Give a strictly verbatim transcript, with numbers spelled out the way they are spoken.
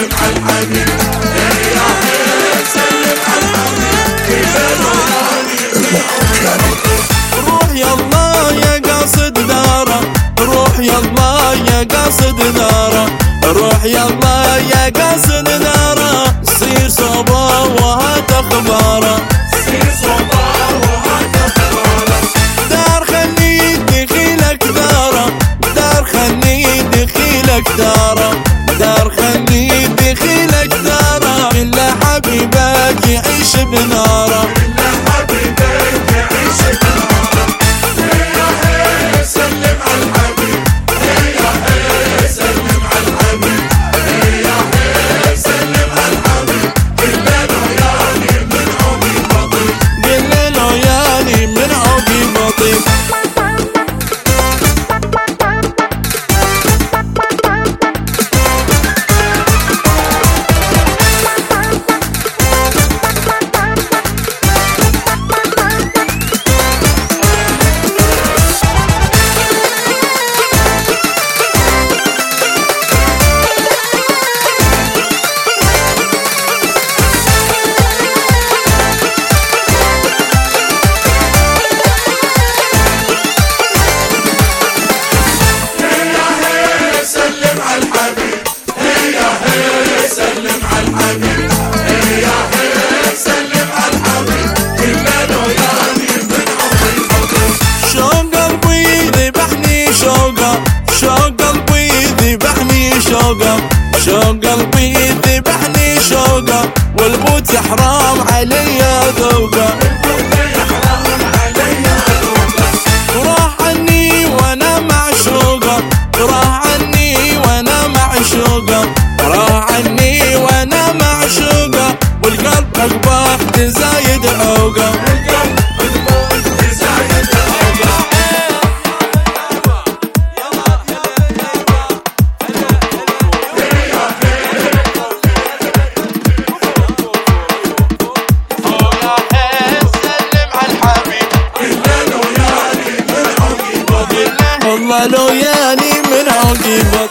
سلم على الحبيب، يا حبيب سلم على الحبيب، روح يلا يا قاصد داره، روح يلا يا قاصد داره، روح يلا يا قاصد داره، صير صوبه وهات اخباره، صير صوبه وهات اخباره، دار خلي دخيلك داره، دار خلي دخيلك داره، دار خلي دخيلك داره، كل حبيبك يعيش بناره، كل حبيبك يعيش بناره، يا حبيب سلم على الحبيب، يا حبيب سلم على الحبيب، يا حبيب سلم على الحبيب، كل ليالي من عقب بطيء، كل ليالي من عقب بطيء. شوق قلبي ذبحني شوقه، والبوت حرام علي ذوقه، وراح عني وانا معشوقه، راح عني وانا معشوقه، راح عني وانا معشوقه، والقلب اقبح تزايد عوقه. والله لو ياني من عقب